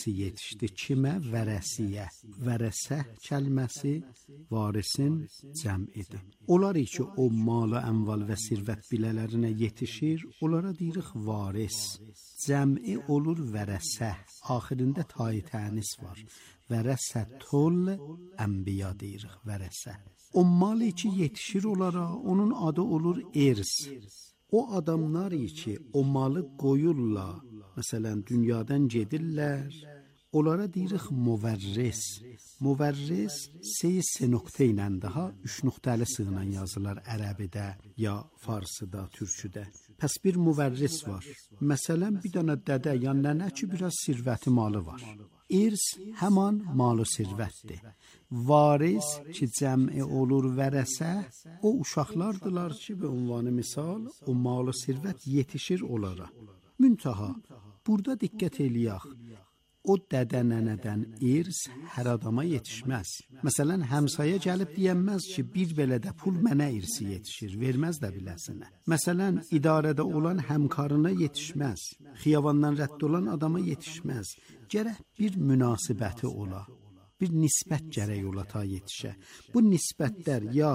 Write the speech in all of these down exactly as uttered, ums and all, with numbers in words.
yetişdi. Kimə? Vərəsiyə. Vərəsə kəlməsi varisin cəmidir. Onlar ki, o mal, əmval və sirvət bilələrinə yetişir, onlara deyirik varis. Cəmi olur vərəsə. Axirində tay tənis var. Vərəsətül ənbiya deyirik vərəsə. O mal ki, yetişir onlara, onun adı olur irs. O adamlar ki, o malı qoyurlar, məsələn, dünyadan gedirlər, onlara deyirik müvərris. Müvərris seyi se nöqtə ilə daha üç nöqtəli sığla yazılar ərəbidə ya farsıda, türküdə. Pəs bir müvərris var. Məsələn, bir dənə dədə ya nənə ki, biraz sirvəti malı var. İrs həman malı sirvətdir. Varis ki, cəmi olur vərəsə, o uşaqlardılar ki, bir ünvanı misal, o malı sirvət yetişir onlara. Müntaha, burada diqqət eləyək. O dədə nənədən irs hər adama yetişməz. Məsələn, həmsaya gəlib deyənməz ki, bir belə də pul mənə irsi yetişir, verməz də biləsinə. Məsələn, idarədə olan həmkarına yetişməz, xiyavandan rədd olan adama yetişməz. Gərək bir münasibəti ola, bir nisbət gərək ola ta yetişə. Bu nisbətlər ya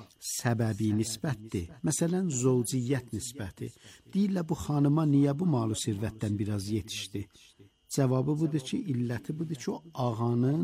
səbəbi nisbətdir, məsələn, zovciyyət nisbəti. Deyirlər, bu xanıma niyə bu malı sirvətdən biraz yetişdi? Cavabı budur ki, illəti budur ki, o ağanın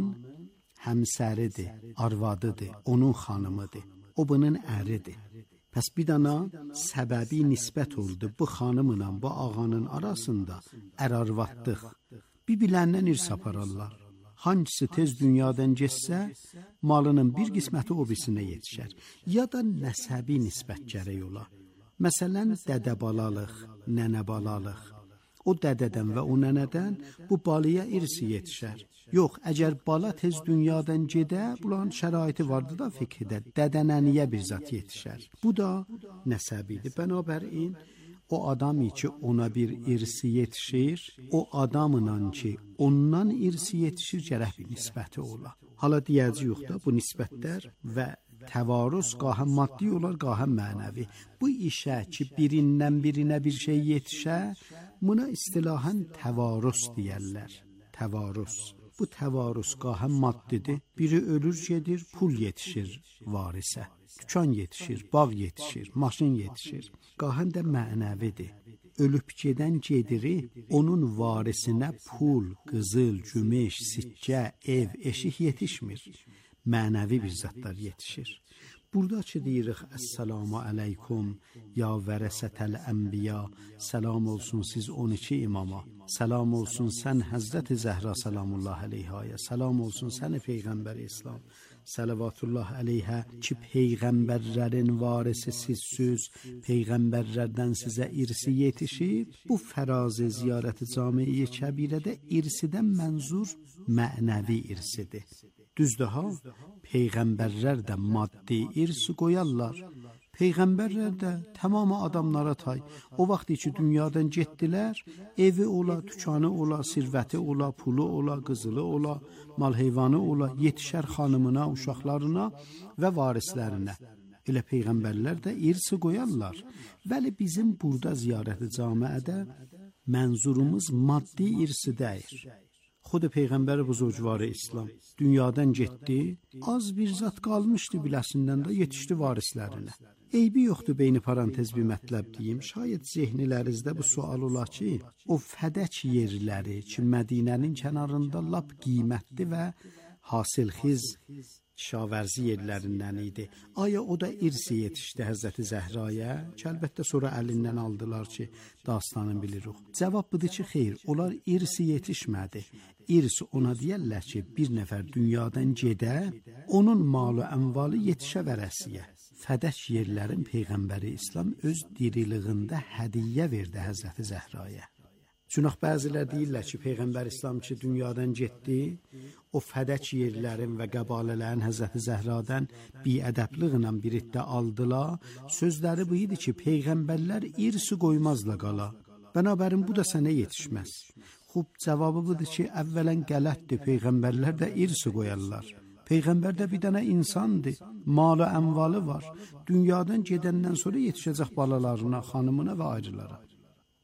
həmsəridir, arvadıdır, onun xanımıdır, o bunun əridir. Pəs bir dana səbəbi nisbət oldu, bu xanımla bu ağanın arasında ər-arvadlıq. Bir biləndən irs apararlar. Hangisi tez dünyadan geçsə, malının bir qisməti o birisinə yetişər. Ya da nəsəbi nisbət gərək ola. Məsələn, dədə balalıq, nənə balalıq. O dədədən və o nənədən bu balaya irsi yetişər. Yox, əgər bala tez dünyadan gedə, bunların şəraiti vardı da fikirdə, dədə nənəyə bir zat yetişər. Bu da nəsəbidir. Bənabərin, o adam ki, ona bir irsi yetişir, o adamla ki, ondan irsi yetişir, gərək bir nisbəti ola. Hala deyəcək yox da, bu nisbətlər və təvarüz qahə maddi olar, qahə mənəvi. Bu işə ki, birindən birinə bir şey yetişə, buna istilahən təvarüz deyərlər. Təvarüz. Bu təvarüz qahə maddidir. Biri ölür gedir, pul yetişir varisə. Dükan yetişir, bağ yetişir, maşın yetişir. Qahən də mənəvidir. Ölüb gedən gediri, onun varisinə pul, qızıl, gümüş, sikkə, ev, eşik yetişmir. Mənəvi bir zatlar yetişir. Burada ki deyirik, Əssalamu aleykum, ya vərəsətəl ənbiya, səlam olsun siz on iki imama, səlam olsun sən Həzrət-i Zəhra səlamullah aleyhaya, səlam olsun səni Peyğəmbər İslam, səlavatullah aleyhə ki, Peyğəmbərlərin varisi sizsüz, Peyğəmbərlərdən sizə irsi yetişib, bu fərazı ziyarət-i cami-i kəbirədə irsidən mənzur mənəvi irsidir. Düzdür ha, Peyğəmbərlər də maddi irsi qoyarlar. Peyğəmbərlər də tamamı adamlara tay. O vaxt ki, dünyadan getdilər, evi ola, tükanı ola, sirvəti ola, pulu ola, qızılı ola, mal heyvanı ola, yetişər xanımına, uşaqlarına və varislərinə. Elə Peyğəmbərlər də irsi qoyarlar. Vəli bizim burada ziyarət-i camiədə mənzurumuz maddi irsi deyir. Xud Peyğəmbər buzurgvarı İslam dünyadan getdi, az bir zat qalmışdı biləsindən də yetişdi varislərinə. Eybi yoxdur, beyni parantez bir mətləb deyim, şayət zehnilərinizdə bu sual ola ki, o fədək yerləri ki, Mədinənin kənarında lap qiymətli və hasilxiz şavərzi yerlərindən idi. Aya o da irsi yetişdi Həzrəti Zəhraya, ki, əlbəttə sonra əlindən aldılar ki, dastanını bilirik. Cavab budur ki, xeyr, onlar irsi yetişmədi. İrs ona deyərlər ki, bir nəfər dünyadan gedə, onun malı əmvalı yetişə vərəsiyə. Fədək yerlərin Peyğəmbəri İslam öz diriliyində hədiyyə verdi Həzrəti Zəhraya. Çünki bəzilər deyirlər ki, Peyğəmbər İslam ki, dünyadan getdi, o fədək yerlərin və qəbalələrin Həzrəti Zəhradan biədəbliğlə bir iddia aldılar. Sözləri bu idi ki, Peyğəmbərlər irsi qoymazla qala. Bənabərin bu da sənə yetişməz. Xub, cavabı budur ki, əvvələn qələtdir, Peyğəmbərlər də irsi qoyarlar. Peyğəmbər də bir dənə insandır, malı əmvalı var. Dünyadan gedəndən sonra yetişəcək balalarına, xanımına və ayrılara.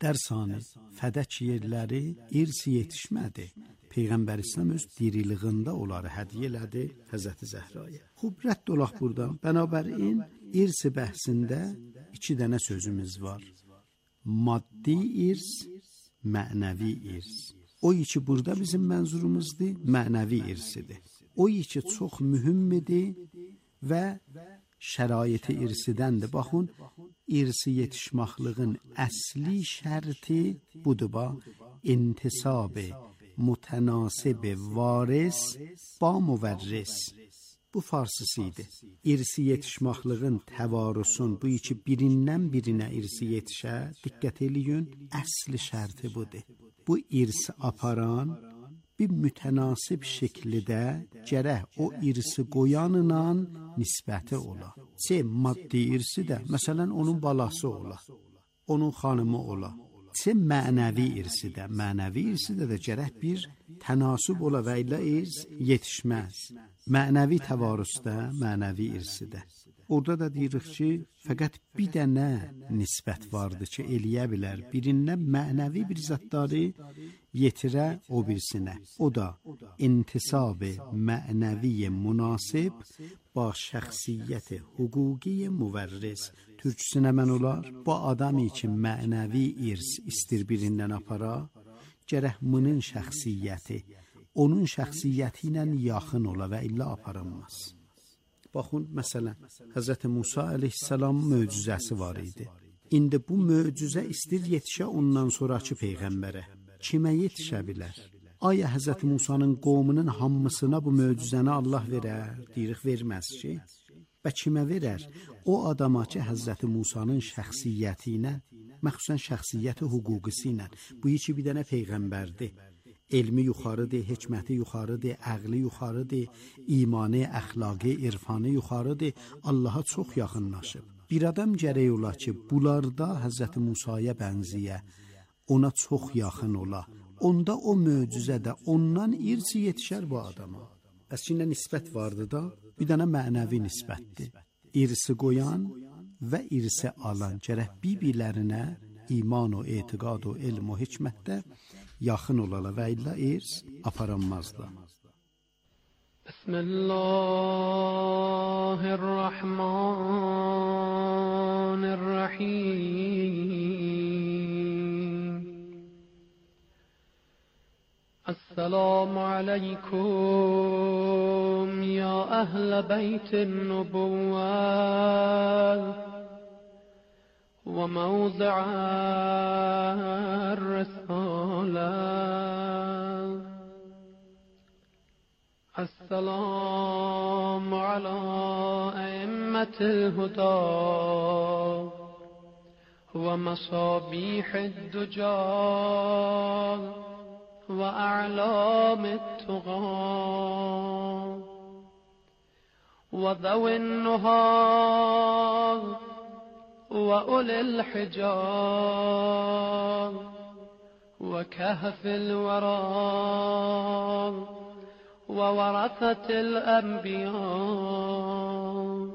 dərsanı, fədək yerləri irsi yetişmədi. Peyğəmbər İslam öz diriliyində onları hədiyyə elədi Həzrəti Zəhraya. Xub, rədd olaq buradan. Bənabərin, irsi bəhsində iki dənə sözümüz var. Maddi irs, mənəvi irs. O ki, burada bizim mənzurumuzdur, mənəvi irsidir. O ki, çox mühümmidir və şəraiti irsidəndir. Baxın, irsi yetişməxlığın əsli şərti budur, bax, intisabı, mütənasib varis ba müvərris. Bu farsısıydı. İrsi yetişməxlığın təvarusun, bu iki birindən birinə irsi yetişə, diqqət eləyin, əsli şərti budur. Bu irsi aparan bir mütənasib şəkildə gərək o irsi qoyanla nisbəti ola. Çə maddi irsi də, məsələn, onun balası ola, onun xanımı ola. Çə mənəvi irsi də, mənəvi irsi də də gərək bir tənasüb ola və ilə irs yetişməz. Mənəvi təvarüsdə, mənəvi irsi də. Orada da deyirik ki, fəqət bir dənə nisbət vardır ki, eləyə bilər. Birindən mənəvi bir zətləri yetirə o birisinə. O da intisab-ı mənəvi münasib ba şəxsiyyət hüquqi müvərris. Türkçüsünə mən olar, bu adamı ki mənəvi irs istir birindən apara, gərək bunun şəxsiyyəti, onun şəxsiyyəti ilə yaxın ola və illə aparılmaz. Baxın, məsələn, Həzrəti Musa əleyhissalam möcüzəsi var idi. İndi bu möcüzə istir yetişə ondan sonraki Peyğəmbərə. Kimə yetişə bilər? Aya Həzrəti Musanın qovmunun hamısına bu möcüzəni Allah verər, deyirik verməz ki. Və kimə verər? O adama ki, Həzrəti Musanın şəxsiyyəti ilə, məxsusən şəxsiyyəti hüquqisi ilə, bu iki bir dənə Peyğəmbərdir. Elmi yuxarıdır, hikməti yuxarıdır, əqli yuxarıdır, imanı, əxlaqı, irfanı yuxarıdır, Allaha çox yaxınlaşıb. Bir adam gərək ola ki, bunlarda Həzrəti Musaya bənziyə, ona çox yaxın ola. Onda o möcüzədə ondan irsi yetişər bu adama. Əslində nisbət vardı da, bir dənə mənəvi nisbətdir. İrsi qoyan və irsi alan gərək bir-birlərinə iman o, etiqad o, elm o, hikmətdə yaxın olala və illə irs aparanmazdı. Bismillahirrahmanirrahim. Esselamu aleykum ya ehl beytin nubuvvet وموضع الرسالة. السلام على أئمة الهدى ومصابيح الدجى وأعلام التقى وذوي النهى وأولي الحجاب وكهف الورى وورثة الأنبياء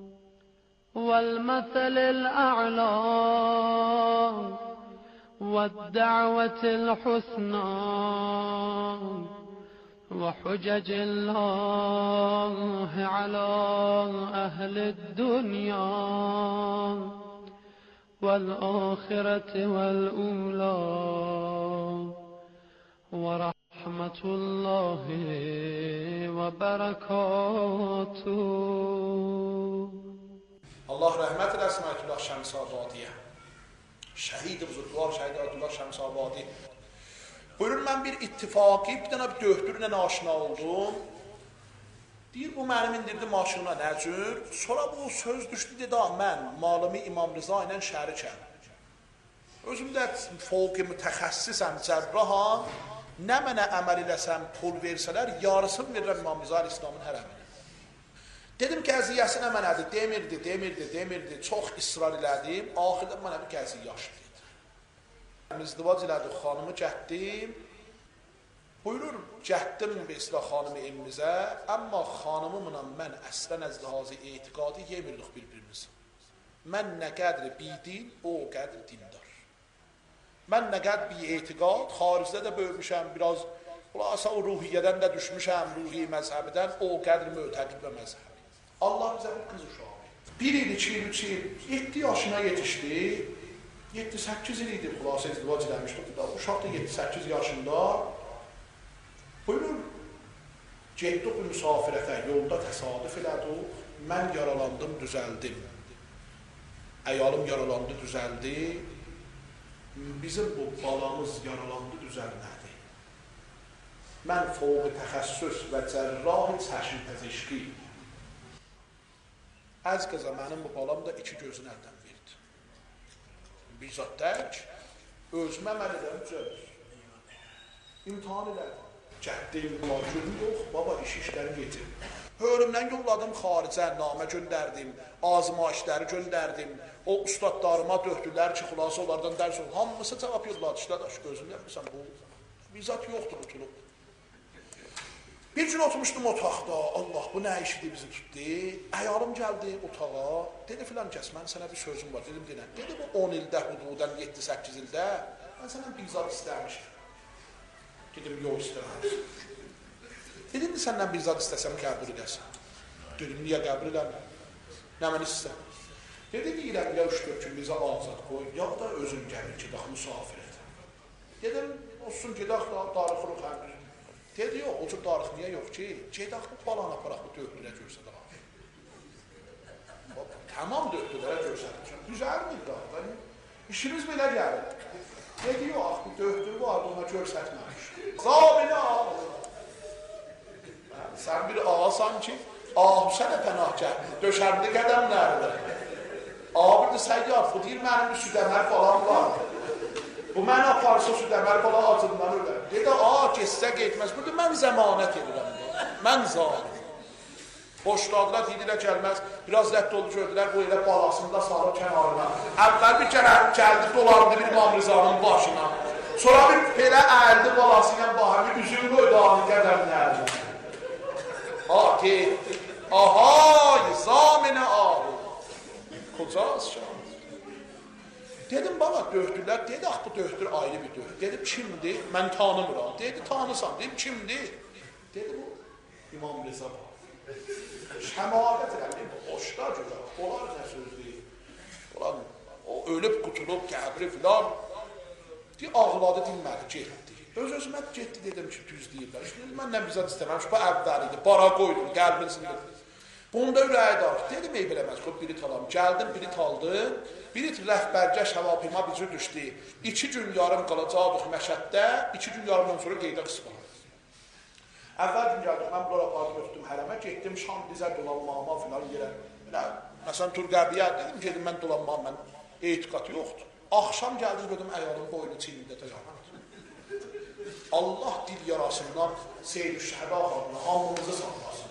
والمثل الأعلى والدعوة الحسنى وحجج الله على أهل الدنيا والآخرة والأولى ورحمة الله وبركاته. Allah rəhmət eləsin Ayətullah Şəmsabadiyə. Şəhid buzurdular, şəhid Ayətullah Şəmsabadi. Buyurun, mən bir ittifaqi bir dənə bir döhdürlə aşina oldum. Deyir, bu mənim indirdi maşına nəcür. Sonra bu söz düşdü, dedi, mən malımı İmam Rıza ilə şərikəm. Özüm də fövqi mütəxəssisəm, cərraham. Nə mənə əməl eləsəm, pul versələr, yarısını verirəm İmam Rıza İslamın hərəminə. Dedim ki, əziyyəsinə mənədir, demirdi, demirdi, demirdi, çox israr elədim. Axirdə mənə bir gəziyyə yaşdı. İzdivac elədik, xanımı gətdim. Buyurur, gətdim Besra xanımı evimizə, amma xanımımla mən əslən əzdihazı etiqadı yemirdik bir-birimiz. Mən nə qədri bidin, o qədri dindar. من نقد بی اعتقاد xaricdə də böyümüşəm, biraz xülasə o ruhiyyədən də düşmüşəm, ruhi məzhəbdən, o qədr mötəqid və məzhəb. Allah bizə bir qız uşağı. Bir il, iki il, üç il, yedi yaşına yetişdi. yedi səkkiz il idi xülasə izdivac eləmişdi. Uşaq da yedi səkkiz yaşında. Buyurun, getdik bir müsafirətə, yolda təsadüf elədik. Mən yaralandım, düzəldim. Əyalım yaralandı, düzəldi. Bizim bu balamız yaralandı, düzəlmədi. Mən fövqi təxəssüs və cərrah çəşm pezişki. Az qıza mənim bu balam da iki gözünü əldən verdi. Bizzat tək, özümə mən edəm düzəlir. İmtihan elədim. Cəhdəyim, qulacım yox, baba iş işləri getir. Hörümdən yolladım xaricə, namə göndərdim, azmayişləri göndərdim. O ustadlarıma döhdülər ki, xulası onlardan dərs oldu. Hamısı cavab yolladı, işlədaş, gözümdə bilsən, bu bizzat yoxdur, tutulub. Bir gün oturmuşdum otaqda, Allah, bu nə işidir bizi tutdu. Əyalım gəldi otağa, dedi filan kəs, mən sənə bir sözüm var, dedim, denən. Dedi, bu on ildə, hududən yeddi səkkiz ildə, mən sənə bizzat istəmişdim. Dedim, yox istəməmişdim. Dedim, səndən bizzat istəsəm qəbul edəsən. Dedim, niyə qəbul edəməm? Nə mən istəyəm? Dedi, deyirəm, ya üç dörd gün bizə azad qoy, ya da özün gəlir ki, daha müsafir et. Dedim, olsun, gedək da, darıxırıq həmdir. Dedi, yox, o cür darıq niyə yox ki? Gedək bu balan aparaq bu döhdürə görsə də var. Tamam döhdürə görsədir. Düzəl mi daha? İşimiz belə gəlir. Dedi, yox, bu döhdür vardı, ona görsətməmiş. Zabini ağır. Sən bir ağasan ki, ahı sənə pənah gəldi, döşərində qədəmlərdir. Abirdir, səyyar, bu deyir, mənim bir südəmər falan var. Bu mən aparsa südəmər falan acından ölər. Dedi, ağa, geçsə getməz. Burada mən zəmanət edirəm. Mən zalim. Boşladılar, deyirlər, gəlməz. Biraz rədd oldu, gördülər, bu elə balasında sarı kənarına. Əvvəl bir gəldi, dolandı bir İmam Rızanın başına. Sonra bir belə əldi balası ilə bahar, bir üzüm qoydu ağını qədəmlərdir. Ah, getdi. Ahay, zaminə ahı. Kocaz şahı. Dedim, baba, döhdürlər. Dedi, ax, bu döhdür ayrı bir döhdür. Dedim, kimdir? Mən tanımıram. Dedi, tanısan. Dedim, kimdir? Dedi, bu İmam Rıza var. Şəmavet elədim, boşda görə. Onlar nə söz deyil. Onlar, o ölüb, qutulub, qəbri filan. Deyir, ağladı, dinmədi, getdi. Öz-özümə getdi, dedim ki, düz deyirlər. İşte, məndən bizzat istəməmiş, bu əvvəl idi. Bara qoydum, qəlbin sindir. Bunda ürəyi darıq. Dedim, ey biləməz, qoy birit alam. Gəldim, birit aldım. Birit rəhbərgə şəvapıma bizi düşdü. İki gün yarım qalacaqdıq Məşəddə, iki gün yarımdan sonra qeydə qısqalım. Əvvəl gün gəldik, mən bunlar apardım, ötdüm hərəmə, getdim, şam dizə dolanmağıma filan yerə. Məsələn, Turqəbiyə dedim, gedim, mən dolanmağım, mən etiqat yoxdur. Axşam gəldim, gördüm, əyalın boynu çiynində təzahürət. Allah dil yarasından Seyyid-i Şəhədə xanına hamımızı sağlasın.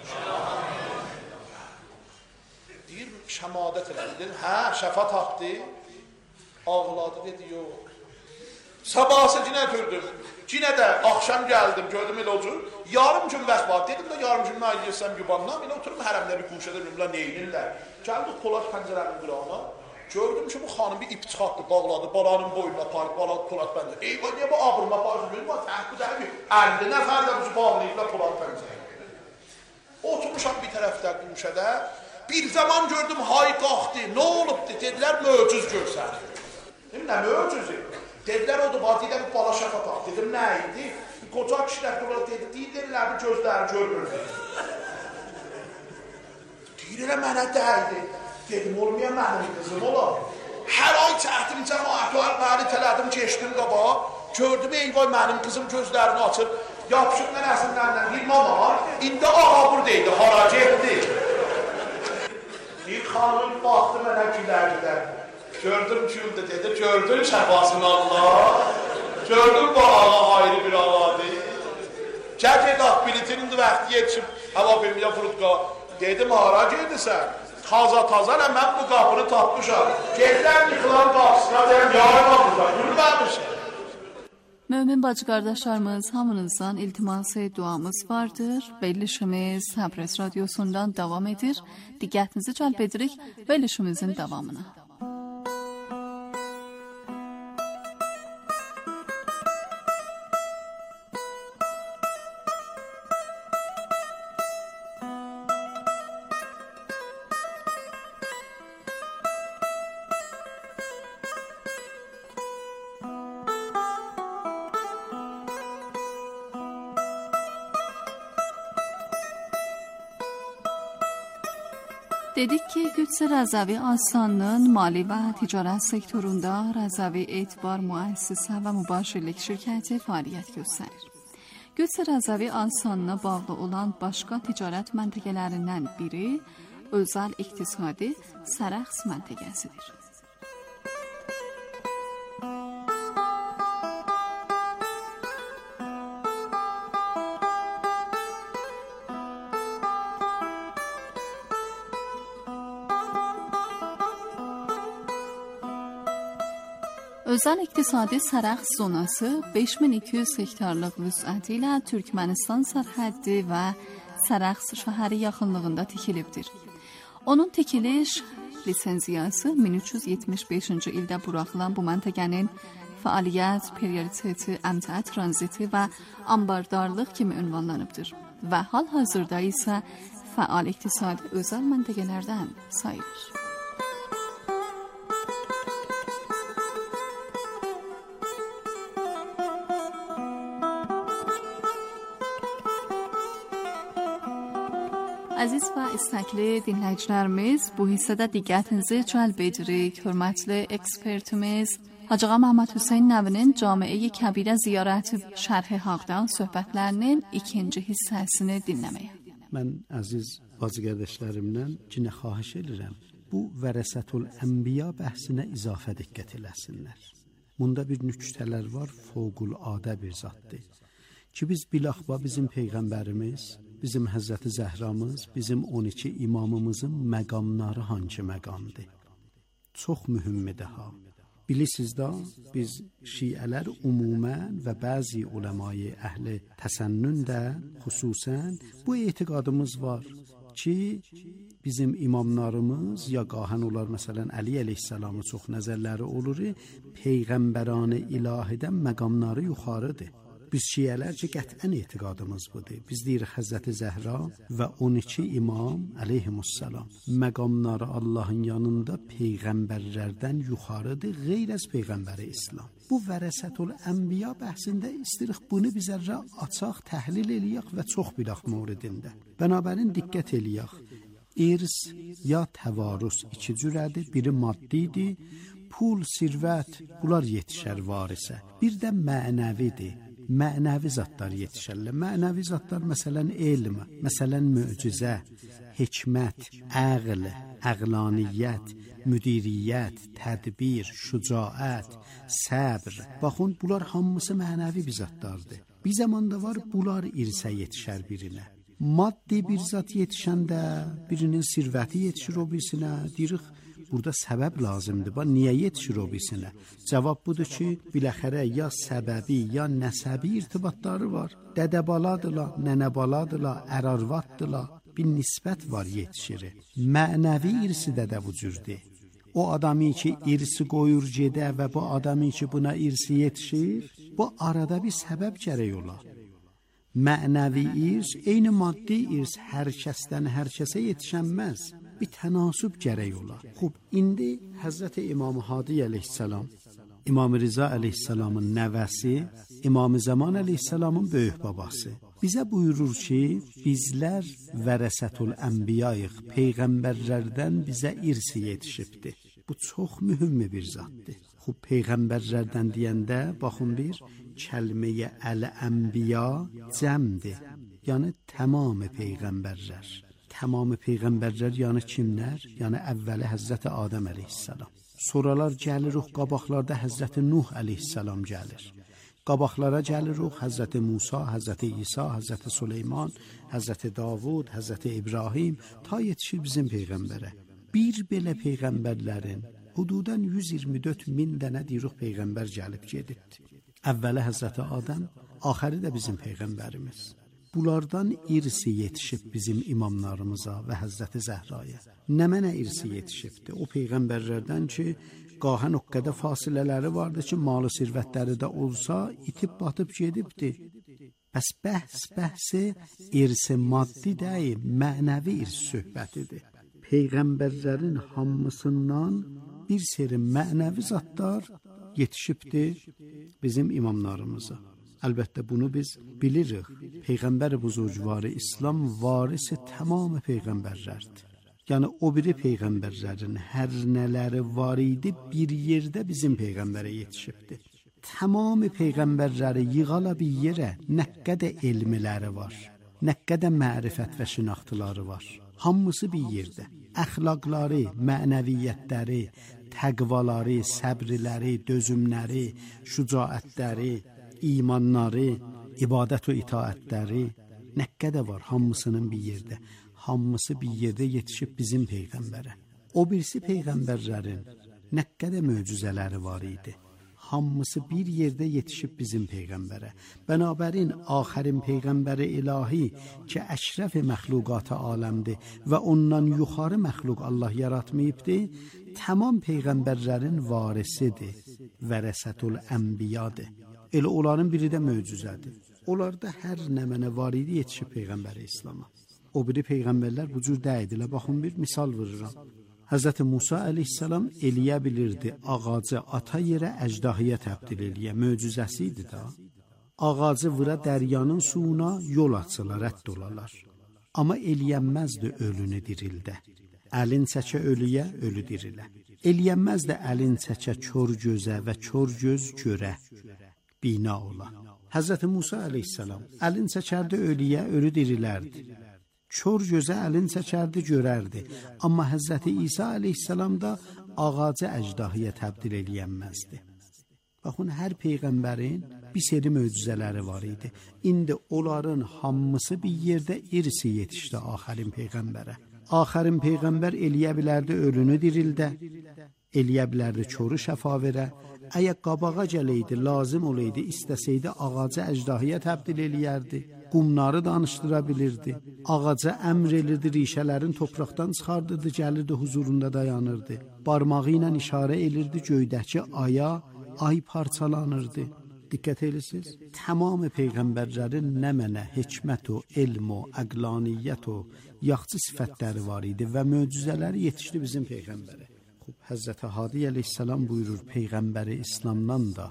Deyir, şəmadət elədi. Dedim, hə, şəfat haqdır. Ağladı, dedi, yox. Sabahsı cinə tördüm. Cinə də axşam gəldim, gördüm elə ocur. Yarım gün vaxt var. Dedim də yarım gün mən yesəm yubandan, elə oturum hərəmdə bir quşədə bilmirlər, neyinirlər. Gəldik Polad pəncərənin qırağına. Gördüm ki, bu xanım bir ip çıxartdı, bağladı, balanın boynuna apardı, balan Polad pəncərə. Eyvah, niyə bu ağırma apardı? Bilmə, təhqid əbi. əlli nəfər də buzu bağlayıblar Polad pəncərə. Oturmuşam bir tərəfdə quşədə. Bir zaman gördüm, hay qalxdı, nə olubdu? Dedilər, möcüz görsənir. Dedim, nə möcüzü? Dedilər, odur, vadiyyə bir bala şəfat aldı. Dedim, nə idi? Qoca kişilər durur, dedi, deyirlər, bir gözləri görmürdü. Deyirlər, mənə dəydi. Dedim, olmaya mənim qızım olar. Hər ay çəkdim, cəmaətə əlbəri tələdim, keçdim qaba. Gördüm, eyvay, mənim qızım gözlərini açır. Yapışıb nənəsindən bir mama, indi ağa buradaydı, hara getdi. Bir xanım baxdı mənə gülərdə. Gördüm güldü dedi, gördün şəfasını Allah. Gördün bu ağa ayrı bir ağadır. Gəl gedək, biletinin də vaxtı yetişib, hava bilməyə fırıqqa. Dedim, hara gedirsən? Taza-taza nə, mən bu qapını tapmışam. Gedlər yıxılan qapısına deyəm, yarıma burada, gülməmişim. Mömin bacı qardaşlarımız, hamınızdan iltiması duamız vardır. Verilişimiz Səbres Radyosu'ndan devam edir. Diqqətinizi cəlb edirik verilişimizin davamına. Dedik ki Qüds Rəzəvi Asanının mali və ticarət sektorunda Rəzəvi Etibar müəssisə və mübaşirlik şirkəti fəaliyyət göstərir. Qüds Rəzəvi Asanına bağlı olan başqa ticarət məntəqələrindən biri özəl iqtisadi Sərəxs məntəqəsidir. Özəl iqtisadi Sərəxs zonası beş min iki yüz hektarlıq vüsəti ilə Türkmənistan sərhəddi və Sərəxs şəhəri yaxınlığında tikilibdir. Onun tikiliş lisenziyası min üç yüz yetmiş beşinci ildə buraxılan bu məntəqənin fəaliyyət prioriteti, əmtəə tranziti və ambardarlıq kimi ünvanlanıbdır və hal-hazırda isə fəal iqtisadi özəl məntəqələrdən sayılır. Əziz və istəkli dinləyicilərimiz, bu hissədə diqqətinizi cəlb edirik. Hörmətli ekspertimiz Hacığa Məhəmməd Hüseyn Nəvinin Camiə-i Kəbirə ziyarəti şərhi haqdan söhbətlərinin ikinci hissəsini dinləməyə. Mən əziz bacı qardaşlarımdan cinə xahiş edirəm, bu Vərəsətül Ənbiya bəhsinə izafə diqqət eləsinlər. Bunda bir nüktələr var, fövqüladə bir zaddır. Ki biz bilaxva bizim Peyğəmbərimiz, bizim Həzrəti Zəhramız, bizim on iki imamımızın məqamları hangi məqamdır? Çox mühümmidir ha. Bilirsiniz da, biz şiələr umumən və bəzi uləmayı əhli təsənnün də xüsusən bu etiqadımız var ki, bizim imamlarımız ya qahən olar, məsələn, Əli əleyhissalamı çox nəzərləri olur, Peyğəmbəranə ilahidən məqamları yuxarıdır. Biz şiələrcə qətən etiqadımız budur. Biz deyirik Həzrəti Zəhra və on iki imam əleyhimussalam məqamları Allahın yanında peyğəmbərlərdən yuxarıdır, qeyr az peyğəmbəri İslam. Bu Vərəsətül Ənbiya bəhsində istirik bunu bizə açaq, təhlil eləyək və çox bilaq mövridində. Bənabərin diqqət eləyək. İrs ya təvarüs iki cürədir, biri maddidir, pul, sirvət, bunlar yetişər varisə. Bir də mənəvidir. Mənəvi zatlar yetişərlər. Mənəvi zatlar məsələn elm, məsələn möcüzə, hikmət, əql, əqlaniyyət, müdiriyyət, tədbir, şücaət, səbr. Baxın, bunlar hamısı mənəvi bir zatlardır. Bir zamanda var, bunlar irsə yetişər birinə. Maddi bir zat yetişəndə birinin sirvəti yetişir o birisinə, deyirik, burada səbəb lazımdır. Bax, niyə yetişir o birisinə? Cavab budur ki, biləxərə ya səbəbi, ya nəsəbi irtibatları var. Dədəbaladırlar, nənəbaladırlar, ərarvatdırlar. Bir nisbət var yetişir. Mənəvi irsi də də bu cürdür. O adamı ki, irsi qoyur gedə və bu adamı ki, buna irsi yetişir, bu arada bir səbəb gərək olar. Mənəvi irs, eyni maddi irs hər kəsdən hər kəsə yetişənməz. Bir tənasüb gərək olar. Xub, indi Həzrəti İmam Hadi əleyhissalam, İmam Rıza əleyhissalamın nəvəsi, İmam Zaman əleyhissalamın böyük babası bizə buyurur ki, bizlər Vərəsətül Ənbiyayıq, peyğəmbərlərdən bizə irsi yetişibdir. Bu çox mühüm bir zaddır. Xub, peyğəmbərlərdən deyəndə, baxın bir, kəlməyə əl-ənbiya cəmdir. Yəni, tamamı peyğəmbərlər. Tamamı peyğəmbərlər yəni kimlər? Yəni, əvvəli Həzrəti Adəm əleyhissalam. Sonralar gəlirik, qabaqlarda Həzrəti Nuh əleyhissalam gəlir. Qabaqlara gəlirik, Həzrəti Musa, Həzrəti İsa, Həzrəti Süleyman, Həzrəti Davud, Həzrəti İbrahim, ta yetişir bizim peyğəmbərə. Bir belə peyğəmbərlərin hududan yüz iyirmi dörd min dənə deyirik peyğəmbər gəlib gedibdir. Əvvəli Həzrəti Adəm, axəri də bizim peyğəmbərimiz. Bunlardan irsi yetişib bizim imamlarımıza və Həzrəti Zəhraya. Nə mənə irsi yetişibdir? O peyğəmbərlərdən ki, qahən o qədər fasilələri vardı ki, malı sirvətləri də olsa, itib batıb gedibdir. Bəs bəhs bəhsi irsi maddi deyil, mənəvi irs söhbətidir. Peyğəmbərlərin hamısından bir seri mənəvi zatlar yetişibdir bizim imamlarımıza. Əlbəttə bunu biz bilirik. Peyğəmbər buzurgvarı İslam varisi tamamı peyğəmbərlərdir. Yəni o biri peyğəmbərlərin hər nələri var idi, bir yerdə bizim peyğəmbərə yetişibdi. Tamam peyğəmbərləri yığala bir yerə nə qədər elmləri var, nə qədər mərifət və şinaxtıları var. Hamısı bir yerdə. Əxlaqları, mənəviyyətləri, təqvaları, səbriləri, dözümləri, şücaətləri, imanları, ibadət və itaətləri nə qədər var, hamısının bir yerdə. Hamısı bir yerdə yetişib bizim peyğəmbərə. O birisi peyğəmbərlərin nə qədər möcüzələri var idi. Hamısı bir yerdə yetişib bizim peyğəmbərə. Bənabərin axərin peyğəmbəri ilahi ki, əşrəf-i məxluqat-ı aləmdir və ondan yuxarı məxluq Allah yaratmayıbdır, tamam peyğəmbərlərin varisidir, vərəsətul ənbiyadır. Elə onların biri də möcüzədir. Onlarda hər nə mənə var idi, yetişib peyğəmbəri İslama. O biri peyğəmbərlər bu cür dəyidilər. Baxın, bir misal vururam. Həzrəti Musa əleyhissalam eləyə bilirdi, ağacı ata yerə əjdahıya təbdil eləyə, möcüzəsi idi da. Ağacı vura dəryanın suyuna yol açılar, rədd olarlar. Amma eləyənməzdi ölünü dirildə. Əlin çəkə ölüyə, ölü dirilə. Eləyənməzdi əlin çəkə kör gözə və kör göz görə, bina ola. Həzrəti Musa əleyhissalam əlin çəkərdi ölüyə, ölü dirilərdi. Kör gözə əlin çəkərdi, görərdi. Amma Həzrəti İsa əleyhissalam da ağacı əjdahıya təbdil eləyənməzdi. Baxın, hər peyğəmbərin bir seri möcüzələri var idi. İndi onların hamısı bir yerdə irsi yetişdi axərin peyğəmbərə. Axərin peyğəmbər eləyə bilərdi ölünü dirildə, eləyə bilərdi körü şəfa verə. Əgər qabağa gələydi, lazım olaydı, istəsəydi ağacı əjdahıya təbdil eləyərdi. Qumları danışdıra bilirdi. Ağaca əmr elirdi, rişələrin topraqdan çıxardırdı, gəlirdi, huzurunda dayanırdı. Barmağı ilə işarə elirdi, göydəki aya, ay parçalanırdı. Diqqət edirsiniz? Tamamı peyğəmbərlərin nə mənə hikmət o, elm o, əqlaniyyət o, yaxçı sifətləri var idi və möcüzələri yetişdi bizim peyğəmbərə. Həzrəti Hadi əleyhissalam buyurur, peyğəmbəri İslamdan da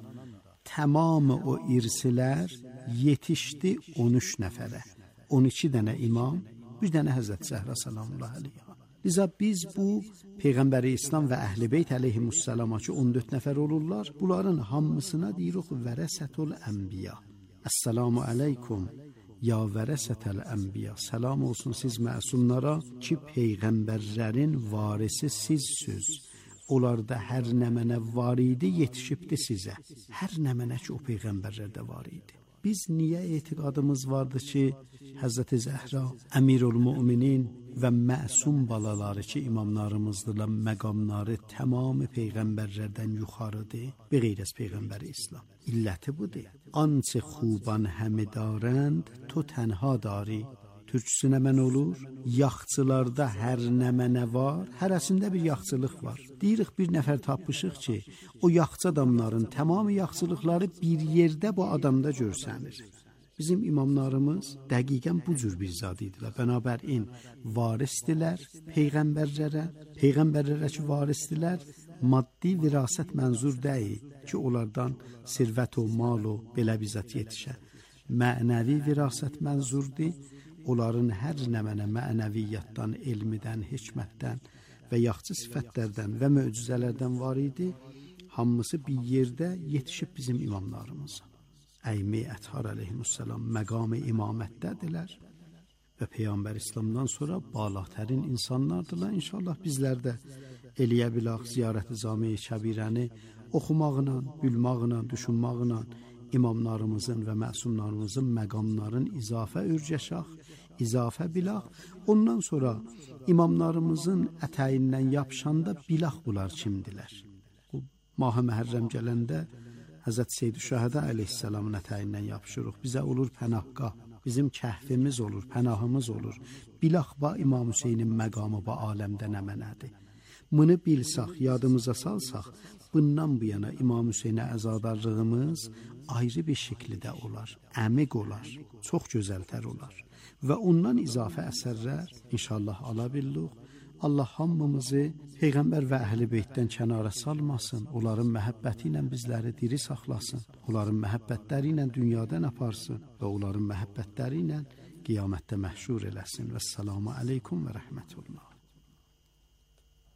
tamamı o irsilər yetişdi on üç nəfərə. on iki dənə imam, bir dənə Həzrət Zəhra salamullah aleyha. Liza biz bu peyğəmbəri İslam və əhl-i beyt əleyhimussalama ki on dörd nəfər olurlar, bunların hamısına deyirik vərəsətul ənbiya. Əssalamu aleykum ya vərəsətəl ənbiya. Salam olsun siz məsumlara ki peyğəmbərlərin varisi sizsiniz. Onlarda hər nə mənə var idi, yetişibdi sizə. Hər nə mənə ki o peyğəmbərlərdə var idi. Biz niyə etiqadımız vardı ki Həzrəti Zəhra, Əmirul Müminin və məsum balaları ki imamlarımızdırlar, məqamları tamamı peyğəmbərlərdən yuxarıdır, beyğir az peyğəmbəri İslam. İlləti budur. Ançı xuban həmi darənd, tu tənha dari. Türkçüsünə mən olur, yaxçılarda hər nə mənə var, hərəsində bir yaxçılıq var. Deyirik bir nəfər tapışıq ki, o yaxçı adamların tamamı yaxçılıqları bir yerdə bu adamda görsənir. Bizim imamlarımız dəqiqən bu cür bir zad idilər. Bənabərin varisdilər peyğəmbərlərə, peyğəmbərlərə ki varisdilər, maddi virasət mənzur deyil ki, onlardan sirvət o, mal o, belə bizat yetişə. Mənəvi virasət mənzurdur. Onların hər nə mənə mənəviyyatdan, elmidən, hikmətdən və yaxçı sifətlərdən və möcüzələrdən var idi. Hamısı bir yerdə yetişib bizim imamlarımıza. Əymi Ətər əleyhissalam məqam-ı imamətdədirlər və Peyğəmbər İslamdan sonra balatərin insanlardırlar. İnşallah bizlər də eləyə bilək ziyarət-i cami-i kəbirəni oxumaqla, bilmaqla, düşünmaqla imamlarımızın və məsumlarımızın məqamların izafə ürcəşaq, izafə bilaq. Ondan sonra imamlarımızın ətəyindən yapışanda bilaq bunlar kimdilər. Bu Mah-ı Məhərrəm gələndə Həzrət Seyyid-i Şəhədə əleyhissalamın ətəyindən yapışırıq. Bizə olur pənahqah, bizim kəhvimiz olur, pənahımız olur. Bilaq ba İmam Hüseynin məqamı ba aləmdə nə mənədir. Bunu bilsaq, yadımıza salsaq, bundan bu yana İmam Hüseynə əzadarlığımız ayrı bir şəkildə olar, əmiq olar, çox gözəltər olar. Və ondan izafə əsərlər inşallah ala billuq. Allah hamımızı Peyğəmbər və Əhl-i Beytdən kənara salmasın, onların məhəbbəti ilə bizləri diri saxlasın, onların məhəbbətləri ilə dünyadan aparsın və onların məhəbbətləri ilə qiyamətdə məhşur eləsin. Vəssalamu aleykum və rəhmətullah.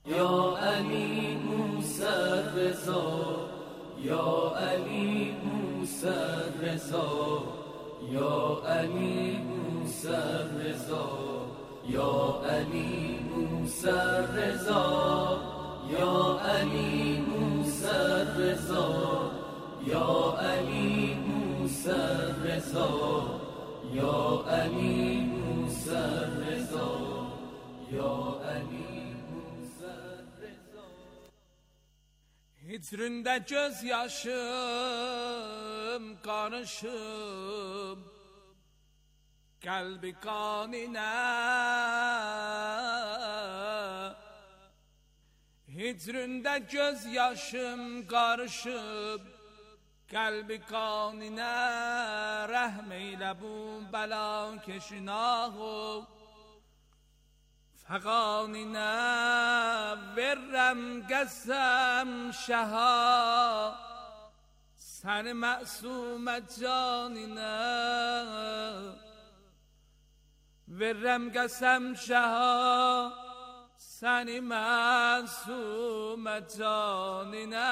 یا علی موسی رضا، یا علی موسی رضا، یا علی موسی رضا، یا علی موسی رضا، یا علی موسی رضا، یا علی موسی رضا، یا علی موسی رضا، یا علی Hitründe gözyaşım karışım kalbi kanine, hitründe gözyaşım karışım kalbi kanine, rahmeyle bu bela keşinahı فقانینا ورم قسم شها سن معصوم جانینا ورم قسم شها سن معصوم جانینا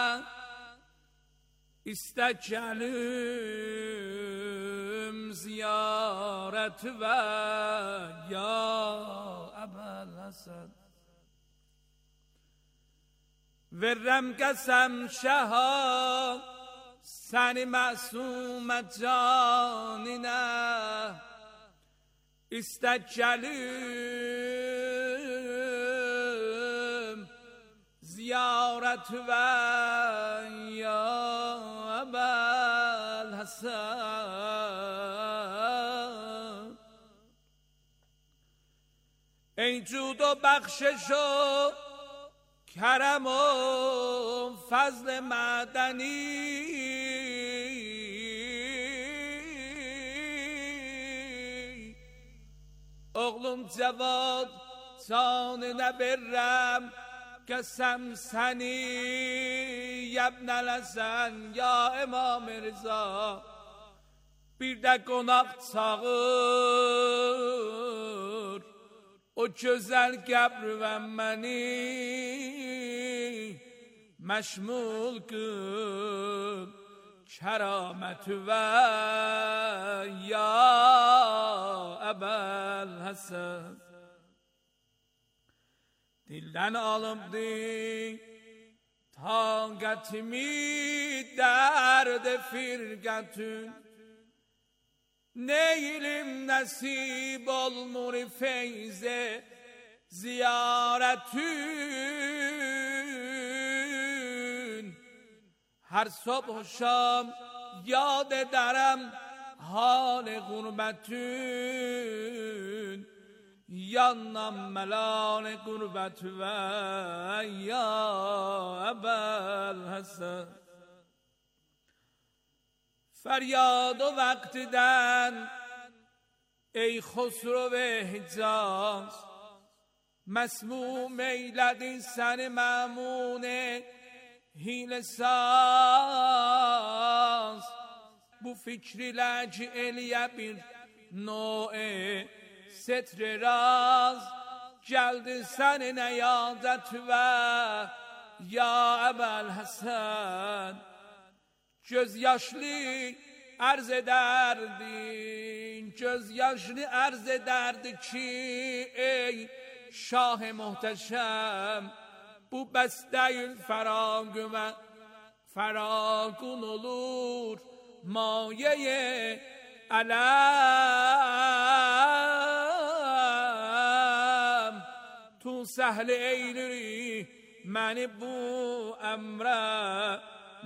استجلم زیارت و یا ابوالحسن ورم قسم شها سن معصوم جانینا استجلم زیارت و یا ابوالحسن ای جود و بخشش و کرم و فضل مدنی اغلم جواد جان نبرم قسم سنی ابن الحسن یا امام رضا bir de konak çağır o güzel qəbrivən məni məşmul qıl kəramətü və ya Əbəl-Həsən dildən alıbdı taqətimi dərd firqətün Neylim nasip olmur feyze ziyaretün Her sabah şam yad ederim hal gurbetün Yanam melal gurbet ve ya Əbəl-Həsən فریاد و وقتیدن ای خسرو حجاز مسموم ایلدی سر مامون هیل ساز bu fikriyle eliye bir noe setre raz geldi seninle yadet ve ya Əbəl-Həsən gözyaşlı arz ederdin gözyaşlı arz ederdi ki ey şah muhteşem bu beste-ül feragü ve feragun olur maye alem tu sehl eyleri meni bu emre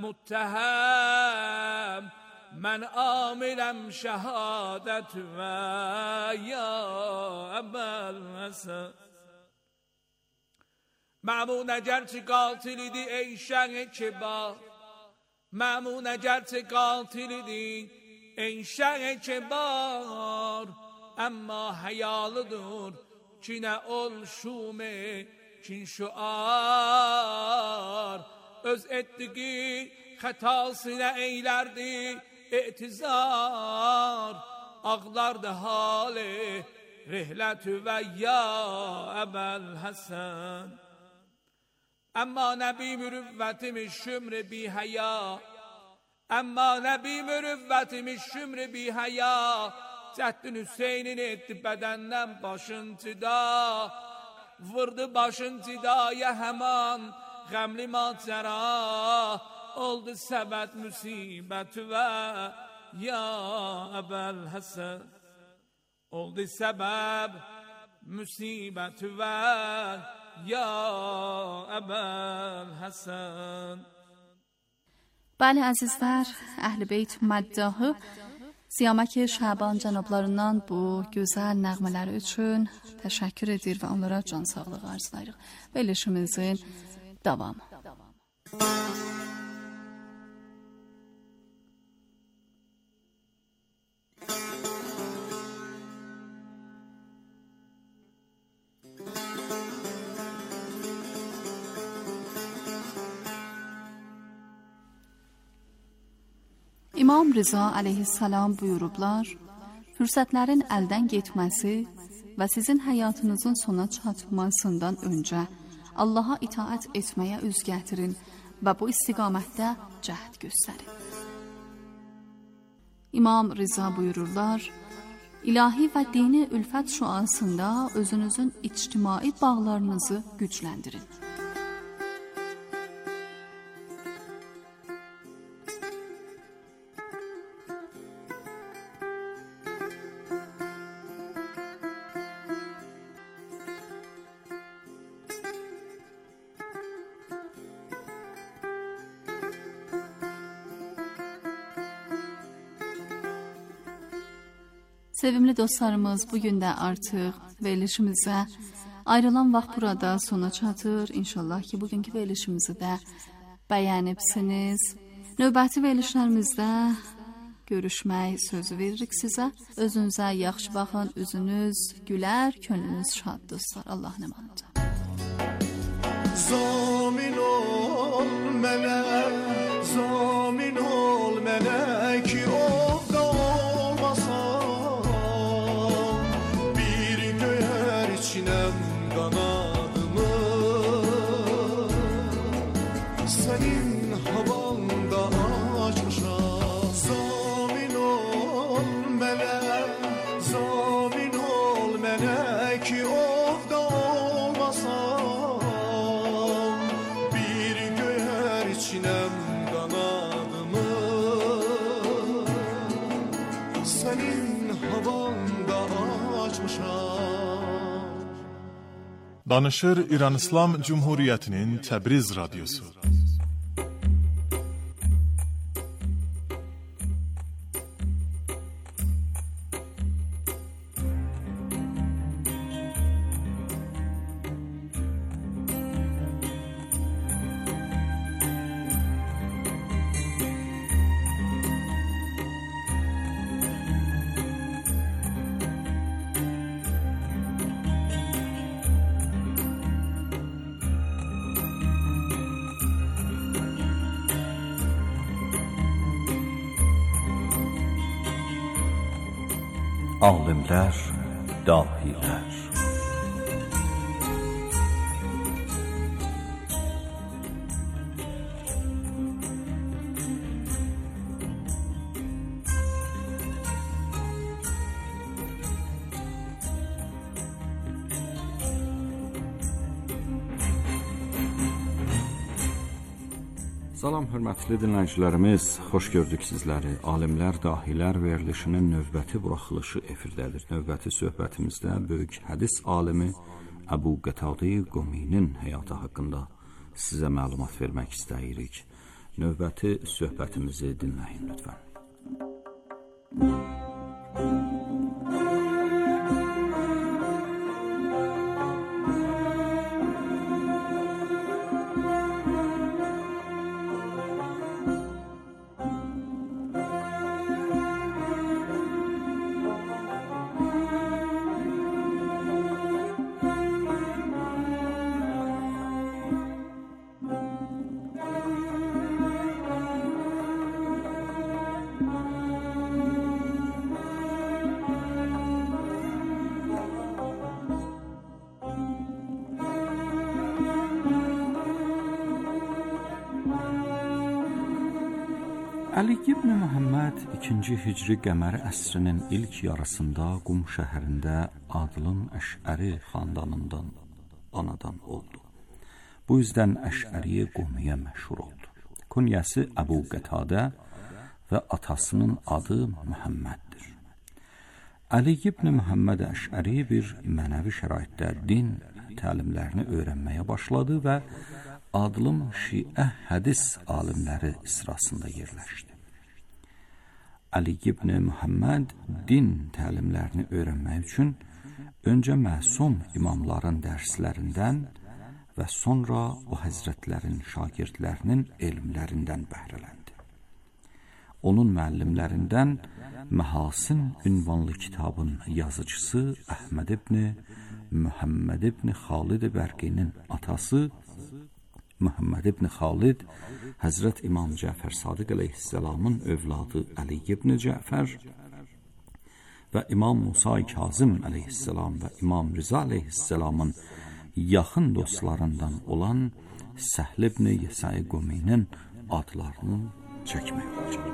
متهم من عاملم شهادت و یا Əbəl-Həsən مأمون اگر چه قاتلی دی ای شه کبار مأمون اگر چه قاتلی دی ای شه کبار اما حیاlıdır kine ol şume kin şuar öz ettiği hatasına eylerdi etizar ağlardı hali rihletü ve ya Əbəl-Həsən اما نبی مروتم شمر بی حیا، اما نبی mürüvvetimi şümrü bir haya. Ceddin Hüseyin'in etti bedenden başın tida, vurdu başın tidaya hemen gemli macera. Oldu sebet musibet ve ya Ebel Hasan, oldu sebep musibet ve ya Ebel Hasan. بله عزیزler, Əhl-i Beyt məddahı Siyamak Şaban cənablarından bu gözəl nəğmələri üçün təşəkkür edir və onlara can sağlığı arzulayırıq. Verilişimizin davamı. İmam Rıza aleyhissalam buyurublar, fürsətlərin əldən getməsi və sizin həyatınızın sona çatmasından öncə Allaha itaət etməyə üz gətirin və bu istiqamətdə cəhd göstərin. İmam Rıza buyururlar, ilahi və dini ülfət şüasında özünüzün ictimai bağlarınızı gücləndirin. Sevimli dostlarımız, bugün də artıq verilişimizə ayrılan vaxt burada sona çatır. İnşallah ki, bugünkü verilişimizi də bəyənibsiniz. Növbəti verilişlərimizdə görüşmək sözü veririk sizə. Özünüzə yaxşı baxın, üzünüz gülər, könlünüz şad dostlar. Allah'ın əmanəti. Zamin ol mənə, zamin ol mənə ki ovda olmasam, bir göyər içinem qanadımı, sənin havanda açmışam. Zamin ol mənə, zamin ol mənə ki ovda olmasam, bir göyər içinem qanadımı, sənin havanda açmışam. Danışır İran İslam Cumhuriyyətinin Təbriz Radyosu. Alimlər, dahilər. Salam hörmətli dinləyicilərimiz, xoş gördük sizləri. Alimlər, dahilər verilişinin növbəti buraxılışı efirdədir. Növbəti söhbətimizdə böyük hədis alimi Əbu Qətadəy Quminin həyatı haqqında sizə məlumat vermək istəyirik. Növbəti söhbətimizi dinləyin lütfən. Əli ibn Muhammed ikinci hicri qəməri əsrinin ilk yarısında Qum şəhərində Adılın Əşəri xandanından anadan oldu. Bu yüzden Əşəri Qumiyə məşhur oldu. Kunyəsi Əbu Qətadə və atasının adı Muhammeddir. Əli ibn Muhammed Əşəri bir mənəvi şəraitdə din təlimlərini öyrənməyə başladı və Adılım Şiə hədis alimləri sırasında yerləşdi. Əli ibn Muhammed din təlimlərini öyrənmək üçün öncə məsum imamların dərslərindən və sonra o həzrətlərin şagirdlərinin elmlərindən bəhrələndi. Onun müəllimlərindən Məhasin ünvanlı kitabın yazıcısı Əhməd ibn Muhammed ibn Xalid Bərqinin atası Muhammed ibn Xalid, Həzrət İmam Cəfər Sadiq əleyhisselamın övladı Əli ibn Cəfər və İmam Musa Kazım əleyhisselam və İmam Rıza əleyhisselamın yaxın dostlarından olan Səhl ibn Yəsəi Quminin adlarını çəkmək olacaq.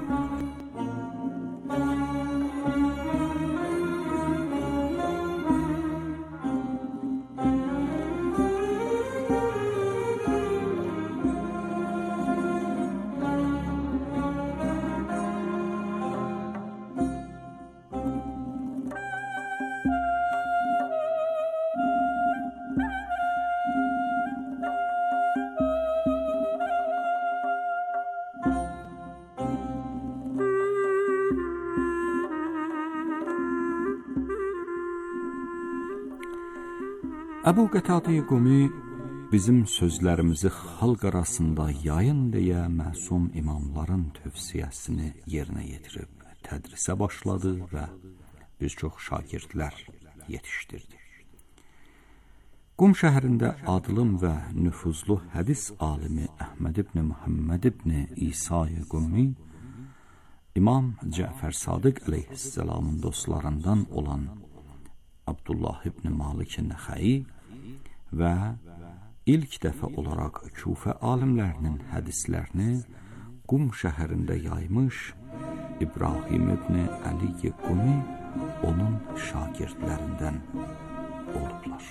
Əbu Qətadə Qumi bizim sözlərimizi xalq arasında yayın deyə məsum imamların tövsiyəsini yerinə yetirib tədrisə başladı və bir çox şagirdlər yetişdirdi. Qum şəhərində adılım və nüfuzlu hədis alimi Əhməd ibn Muhammed ibn İsa Qumi İmam Cəfər Sadiq əleyhisselamın dostlarından olan Abdullah ibn Malik Nəxəi və ilk dəfə olaraq Küfə alimlərinin hədislərini Qum şəhərində yaymış İbrahim ibn Əli Qumi onun şagirdlərindən olublar.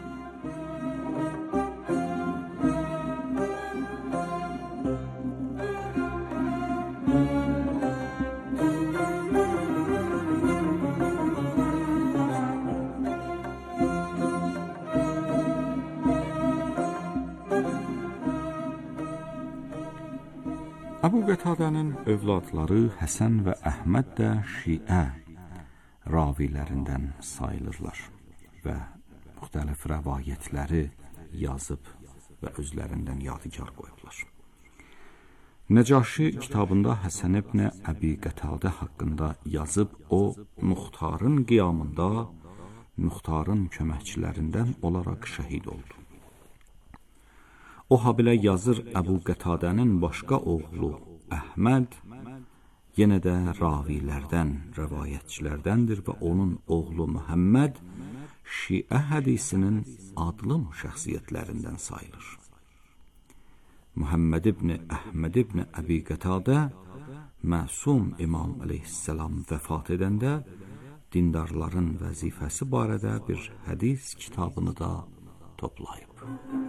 Əbu Qətadənin övladları Həsən və Əhməd də Şiə ravilərindən sayılırlar və müxtəlif rəvayətləri yazıb və özlərindən yadigar qoyublar. Nəcaşi kitabında Həsən ibn Əbi Qətadə haqqında yazıb, o Muxtarın qiyamında Muxtarın köməkçilərindən olaraq şəhid oldu. O habilə yazır, Əbu Qətadənin başqa oğlu Əhməd yenə də ravilərdən, rəvayətçilərdəndir və onun oğlu Muhammed Şiə hədisinin adlım şəxsiyyətlərindən sayılır. Muhammed ibn Əhməd ibn Əbi Qətadə məsum İmam əleyhisselam vəfat edəndə dindarların vəzifəsi barədə bir hədis kitabını da toplayıb.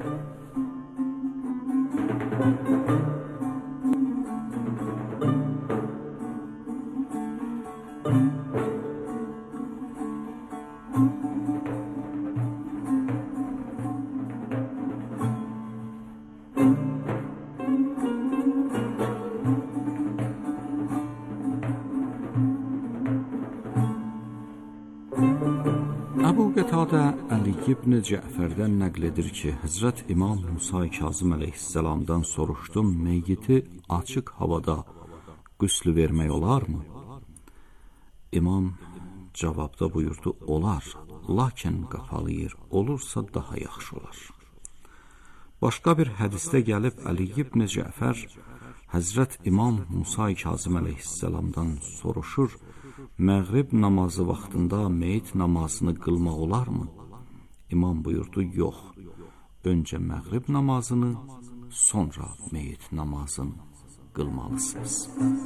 Əbu Qətadə Əli ibn Cəfərdən nəql edir ki, Həzrət İmam Musa Kazım əleyhisselamdan soruşdum, meyyiti açıq havada qüslü vermək olarmı? İmam cavabda buyurdu, olar, lakin qapalı yer olursa daha yaxşı olar. Başqa bir hədisdə gəlib Əli ibn Cəfər Həzrət İmam Musa Kazım əleyhisselamdan soruşur, məğrib namazı vaxtında meyit namazını qılmaq olarmı? İmam buyurdu, yox, öncə məğrib namazını, sonra meyit namazını qılmalısınız.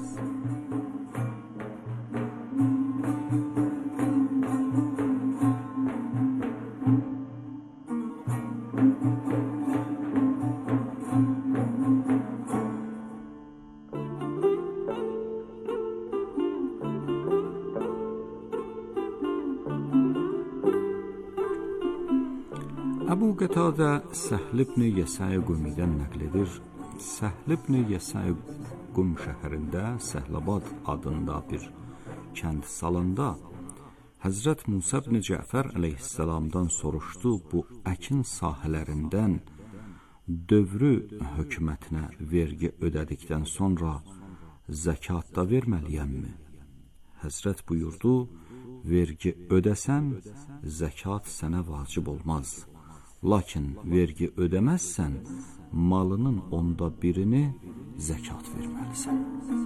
Əbu Qətadə Səhl ibn Yəsəy Qumidən nəql edir. Səhl ibn Yəsəy Qum şəhərində Səhlabad adında bir kənd salanda Həzrət Musa ibn Cəfər əleyhissalamdan soruşdu, bu əkin sahələrindən dövrü hökumətinə vergi ödədikdən sonra zəkat da verməliyəmmi? Həzrət buyurdu, vergi ödəsən, zəkat sənə vacib olmaz. Lakin vergi ödəməzsən, malının onda birini zəkat verməlisən.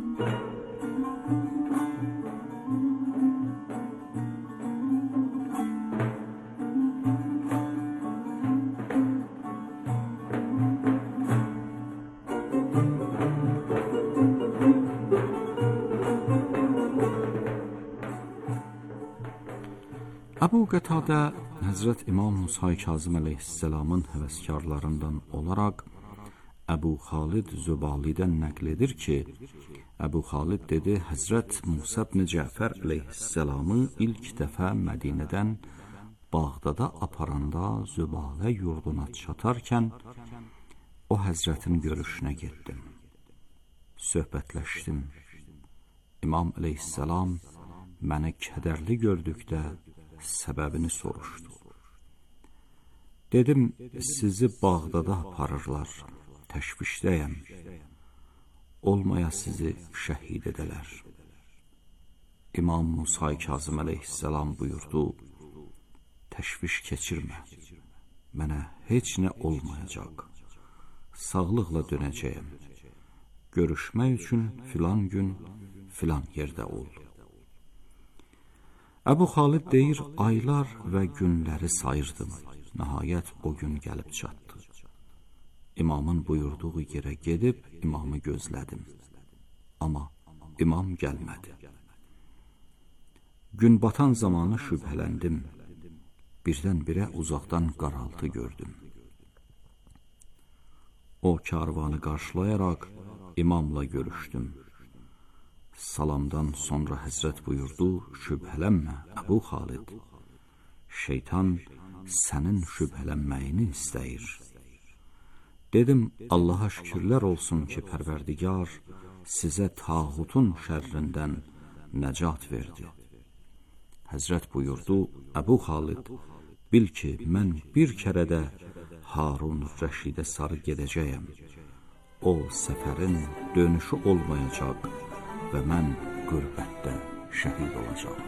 Əbu Qətadə Həzrət İmam Musa Kazım əleyhisselamın həvəskarlarından olaraq Əbu Xalid Zübalidən nəql edir ki, Əbu Xalid dedi, Həzrət Musa ibn Cəfər əleyhisselamı ilk dəfə Mədinədən Bağdada aparanda Zübalə yurduna çatarkən o Həzrətin görüşünə getdim. Söhbətləşdim. İmam əleyhisselam məni kədərli gördükdə səbəbini soruşdu. Dedim, sizi Bağdada aparırlar, təşvişdəyəm. Olmaya sizi şəhid edələr. İmam Musa Kazım əleyhisselam buyurdu, təşviş keçirmə, mənə heç nə olmayacaq, sağlıqla dönəcəyəm. Görüşmək üçün filan gün, filan yerdə ol. Əbu Xalid deyir, aylar və günləri sayırdım. Nəhayət o gün gəlib çatdı. İmamın buyurduğu yerə gedib imamı gözlədim. Amma imam gəlmədi. Gün batan zamanı şübhələndim. Birdən-birə uzaqdan qaraltı gördüm. O karvanı qarşılayaraq imamla görüşdüm. Salamdan sonra Həzrət buyurdu, şübhələnmə Əbu Xalid, şeytan sənin şübhələnməyini istəyir. Dedim, Allaha şükürlər olsun ki, Pərverdigar sizə tağutun şərrindən nəcat verdi. Həzrət buyurdu, Əbu Xalid, bil ki, mən bir kərədə Harun Rəşidə sarı gedəcəyəm. O səfərin dönüşü olmayacaq və mən qürbətdə şəhid olacağım.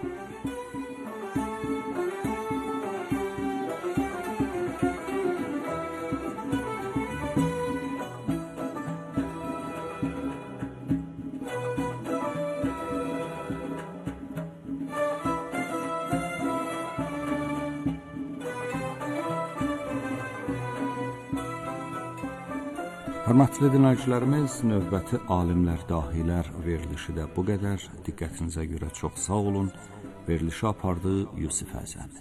Hörmətli dinləyicilərimiz, növbəti alimlər, dahilər verilişi də bu qədər. Diqqətinizə görə çox sağ olun. Verilişi apardı Yusif Əzəmi.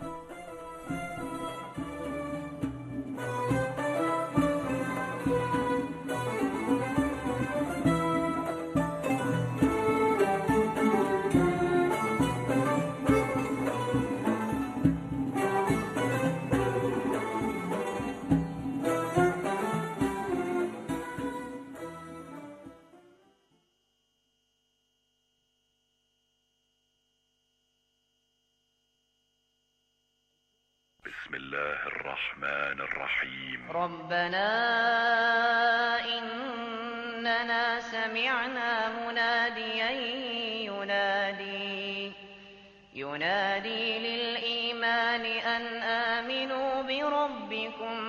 بسم الله الرحمن الرحيم ربنا إننا سمعنا مناديا ينادي ينادي للإيمان أن آمنوا بربكم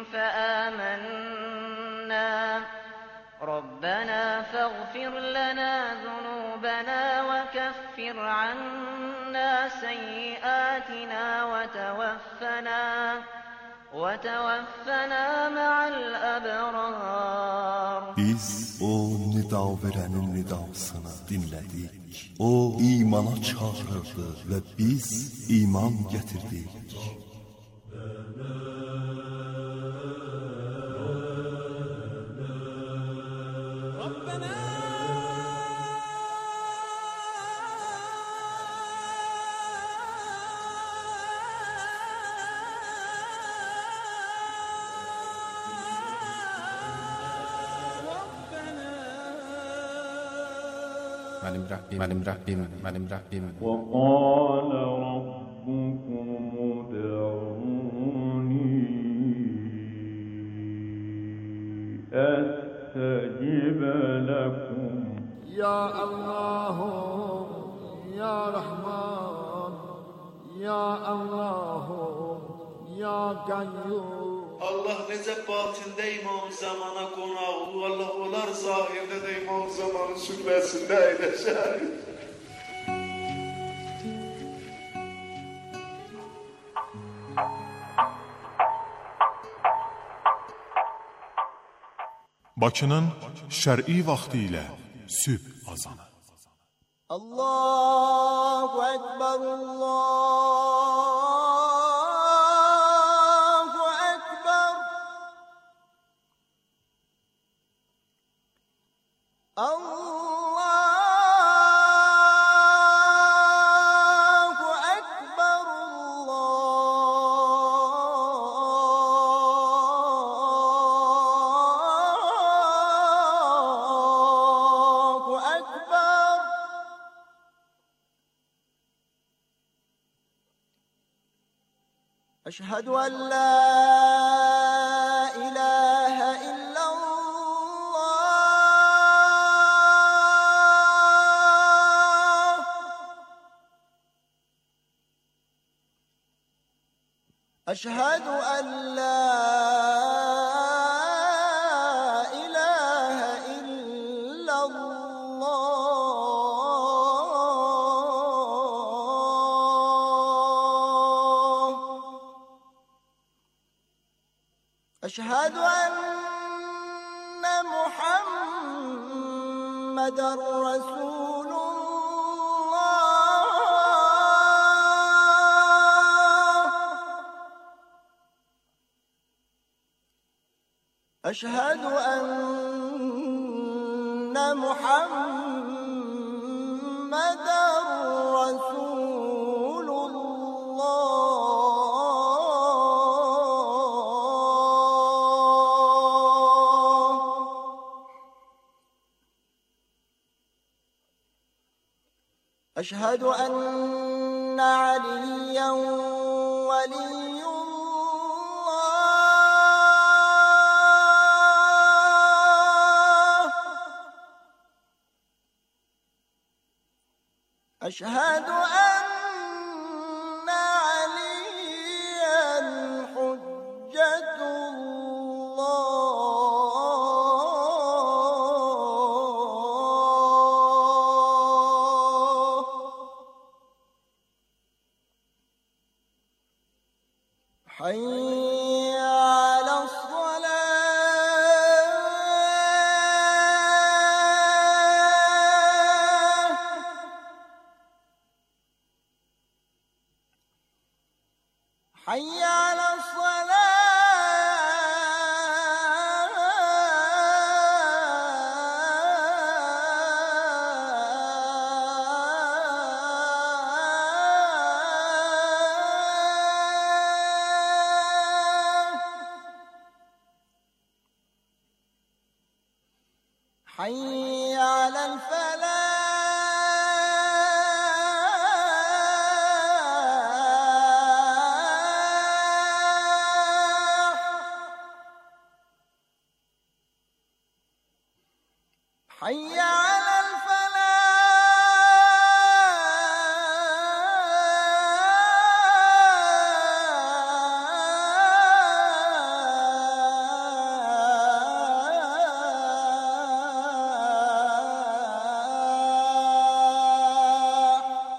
فآمنا ربنا فاغفر لنا ذنوبنا وكفر عنا سيئاتنا وتوفنا وتوفنا مع الأبرار. Biz o nida verenin nidasını dinledik. O imana çağırırdı ve biz iman getirdik. Benim Rabbim, benim Rabbim, benim Rabbim. وقال ربكم ادعوني أستجب لكم. يا الله يا رحمن يا الله يا قيوم. Allah necə batində İmam Zamana qonağı, Allah olar zahirdə də İmam Zamanın süfrəsində əyləşər. Bakının şər'i vaxtı ilə sübh azanı. Allahu Ekber, Allah. أشهد أن لا إله إلا الله. أشهد أن لا إله إلا الله. أشهد أن محمدًا رسول الله. أشهد أن محمدًا رسول أشهد أن عليا ولي الله. أشهد أن عليا حجة حي على الصلاة. حي على حي على الفلاح. حي على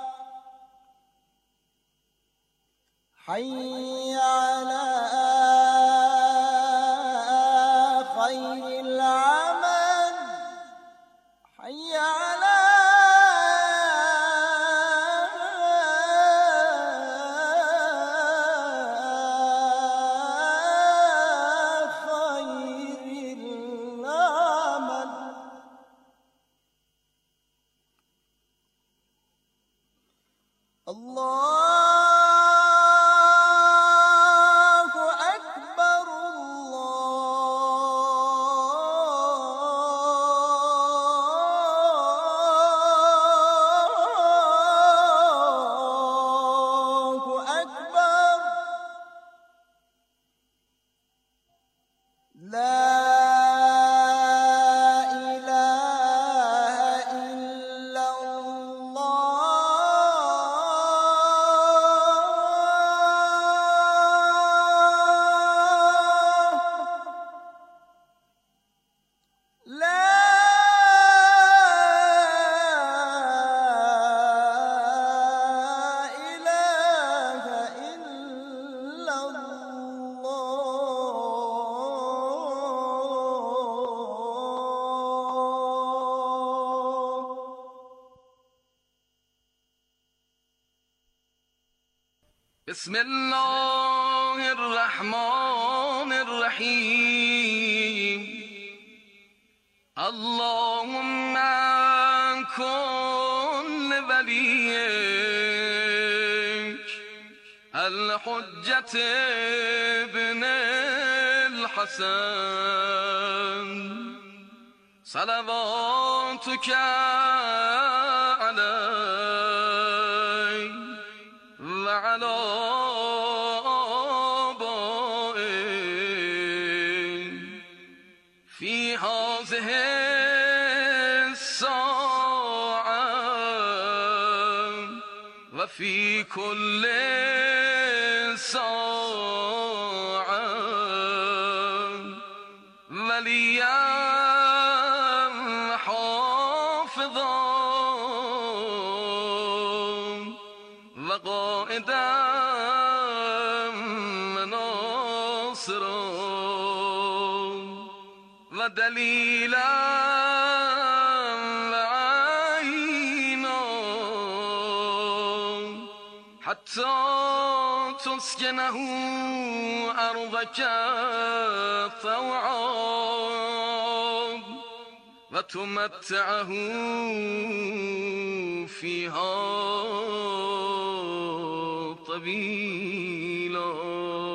حي على بسم الله الرحمن الرحیم اللهم کن ولیک الحجة ابن الحسن صلواتك علیه و علی آبائه فی هذه الساعة و فی کل ساعة ولیا دلیلا و عینا حتی تسکنه ارضک طوعا و تمتعه فیها طویلا.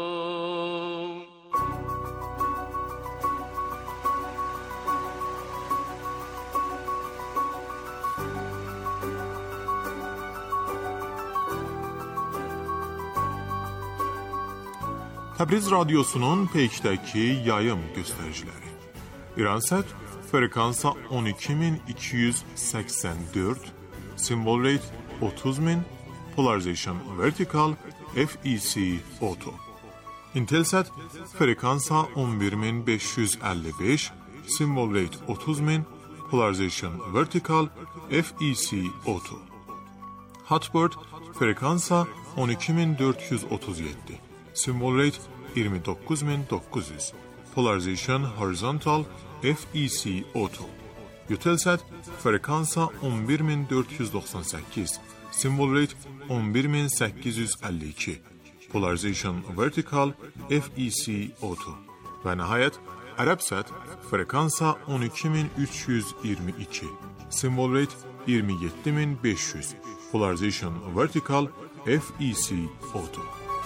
Təbriz Radyosu'nun Peyk'təki yayım göstəriciləri. İransat frekansa on iki min iki yüz səksən dörd, symbol rate otuz min, polarization vertical, F E C auto. Intelsat frekansa on bir min beş yüz əlli beş, symbol rate otuz min, polarization vertical, F E C auto. Hotbird frekansa on iki min dörd yüz otuz yeddi. Symbol rate iyirmi dokuz min dokuz yüz. Polarization horizontal F E C auto. Eutelsat frekansa on bir min dörd yüz doxsan səkkiz. Symbol rate on bir min səkkiz yüz əlli iki. Polarization vertical F E C auto. Və nəhayət Arabsat frekansa on iki min üç yüz iyirmi iki. Symbol rate iyirmi yeddi min beş yüz. Polarization vertical F E C auto.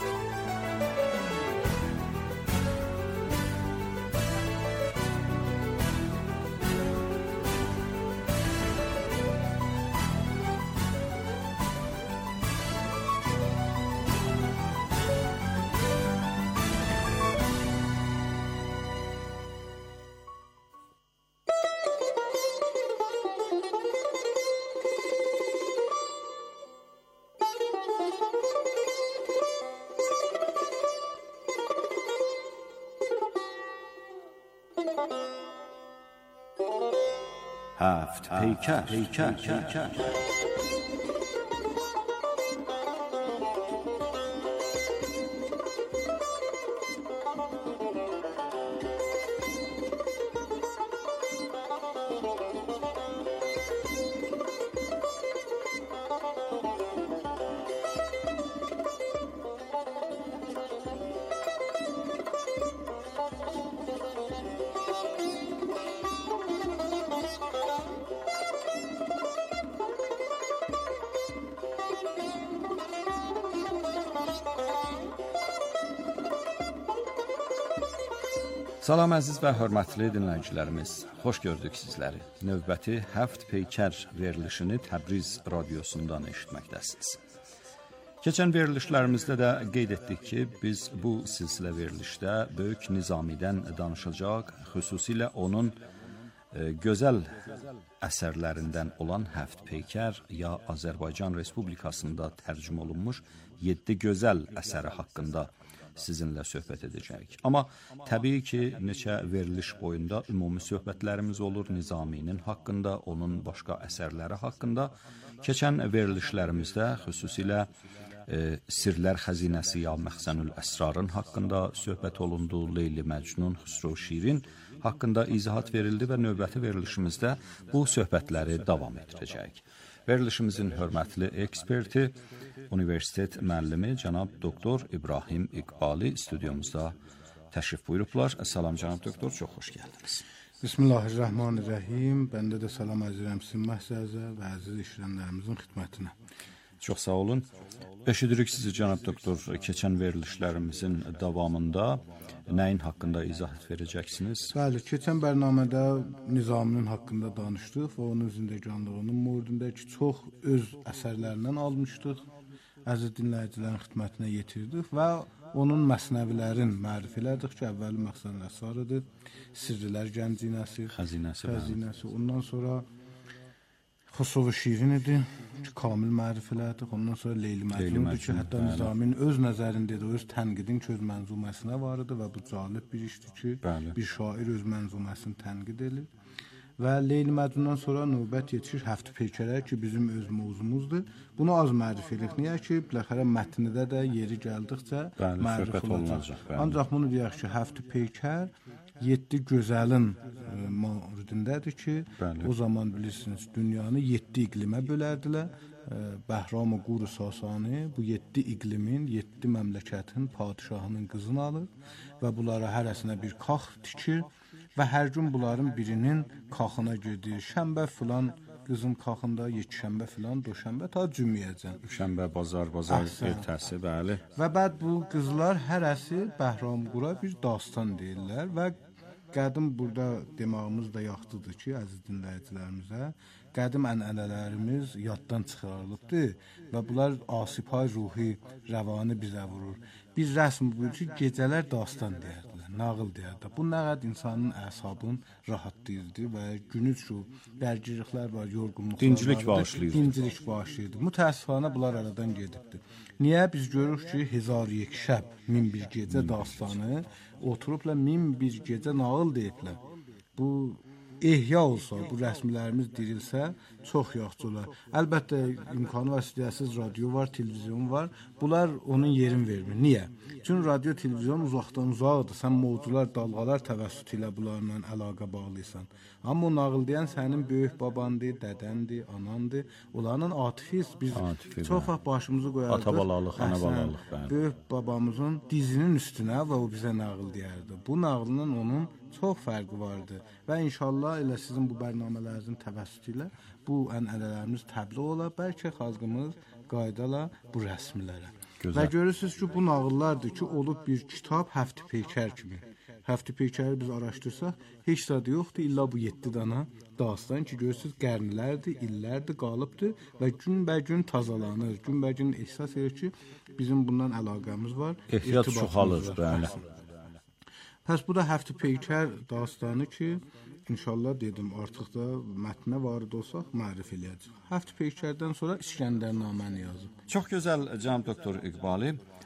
هفت پیکر پیکر پیکر Salam əziz və hörmətli dinləyicilərimiz, xoş gördük sizləri. Növbəti Həft Peykər verilişini Təbriz Radyosundan eşitməkdəsiniz. Keçən verilişlərimizdə də qeyd etdik ki, biz bu silsilə verilişdə Böyük Nizamidən danışacaq, xüsusilə onun e, gözəl əsərlərindən olan Həft Peykər ya Azərbaycan Respublikasında tərcümə olunmuş yeddi gözəl əsəri haqqında sizinlə söhbət edəcəyik. Amma təbii ki, neçə veriliş boyunda ümumi söhbətlərimiz olur Nizaminin haqqında, onun başqa əsərləri haqqında. Keçən verilişlərimizdə xüsusilə e, Sirlər Xəzinəsi ya Məxzənül Əsrarın haqqında söhbət olundu, Leyli Məcnun, Xüsrov Şirin haqqında izahat verildi və növbəti verilişimizdə bu söhbətləri davam etdirəcəyik. Verilişimizin hörmətli eksperti, universitet müəllimi cənab doktor İbrahim İqbali stüdyomuzda təşrif buyurublar. Salam cənab doktor, çox xoş gəldiniz. Bismillahirrahmanirrahim. Bəndə də salam əzirəm sizin məhzəzə və əziz işləyənlərimizin xidmətinə. Çox sağ olun. Eşidirik sizi cənab doktor, keçən verilişlərimizin davamında nəyin haqqında izah verəcəksiniz? Bəli, keçən bərnamədə Nizaminin haqqında danışdıq və onun zindəganlığının mövzusundakı çox öz əsərlərindən almışdıq. Əziz dinləyicilərin xidmətinə yetirdik və onun məsnəvilərin mərif elədik ki, əvvəli məqsəd əsarıdır, Sirrilər Gəncinəsi, Xəzinəsi, Xəzinəsi. Ondan sonra Xusov-u Şirin idi ki, kamil mərif elədik. Ondan sonra Leyli Məcnundur ki, hətta Nizaminin öz nəzərində də öz tənqidin ki, öz mənzuməsinə var idi və bu cəlib bir işdir ki, bəli, bir şair öz mənzuməsini tənqid edir. Və Leyli Məcnundan sonra növbət yetişir Həft Peykərə ki, bizim öz mövzumuzdur. Bunu az mərif edirik. Niyə ki, biləxərə mətnində də yeri gəldikcə mərif olacaq. Ancaq bunu deyək ki, Həft Peykər yeddi gözəlin e, mövzudundadır ki, bəli, o zaman bilirsiniz, dünyanı yeddi iqlimə bölərdilər. E, Bəhram-ı Qur-u Sasani bu yeddi iqlimin, yeddi məmləkətin padişahının qızını alır və bunlara hərəsinə bir kax tikir və hər gün bunların birinin kaxına gedir. Şənbə filan qızın kaxında, yekşənbə filan, doşənbə ta cümiyəcən. Şənbə, bazar, bazar ertəsi, bəli. Və bəd bu qızlar hərəsi Bəhram Qura bir dastan deyirlər və qədim burada demağımız da yaxdıdır ki, əziz dinləyicilərimizə, qədim ənənələrimiz yaddan çıxarılıbdır və bunlar asipay ruhi, rəvanı bizə vurur. Bir rəsm buyur ki, gecələr dastan deyərdilər, nağıl deyərdilər. Bu nə qədər insanın əsabını rahatlayırdı və günü şu dərgirliklər var, yorğunluqlar dincilik var. Bağışlayırdı. Dincilik bağışlayırdı. Mütəəssifanə bunlar aradan gedibdir. Niyə? Biz görürük ki, Hezar yek şəb, min bir gecə dastanı oturubla min bir gecə nağıl deyiblər. Bu ehya olsa, bu rəsmlərimiz dirilsə, çox yaxşı olar. Əlbəttə, imkanı vasitəsiz radio var, televizyon var. Bunlar onun yerin vermir. Niyə? Çünki radio, televizyon uzaqdan uzaqdır. Sən mövzular, dalğalar təvəssütü ilə bunlarla əlaqə bağlıysan. Amma o nağıl deyən sənin böyük babandır, dədəndir, anandır. Onların atifiz. Biz Atifi, çox vaxt başımızı qoyardıq. Ata-balalıq, ana-balalıq. Böyük babamızın dizinin üstünə və o bizə nağıl deyərdi. Bu nağılın onun çox fərqi vardı və inşallah elə sizin bu bərnamələrinizin təvəssütü ilə bu ənənələrimiz təbliğ ola, bəlkə xalqımız qayıdala bu rəsmlərə. Gözəl. Və görürsünüz ki, bu nağıllardır ki, olub bir kitab Həft Peykər kimi. Həft Peykəri biz araşdırsaq, heç də yoxdur, illa bu yeddi dana dastan ki, görürsünüz, qərnilərdir, illərdir, qalıbdır və günbə-gün tazalanır, günbə-gün ehsas edir ki, bizim bundan əlaqəmiz var. Ehtiyat çoxalır, bəli. Pəs bu da Həft Peykər dastanı ki, inşallah dedim, artıq da mətnə varid olsaq, mərif eləyəcək. Həft Peykərdən sonra İskəndərnaməni yazıb. Çox gözəl, cənab doktor İqbali.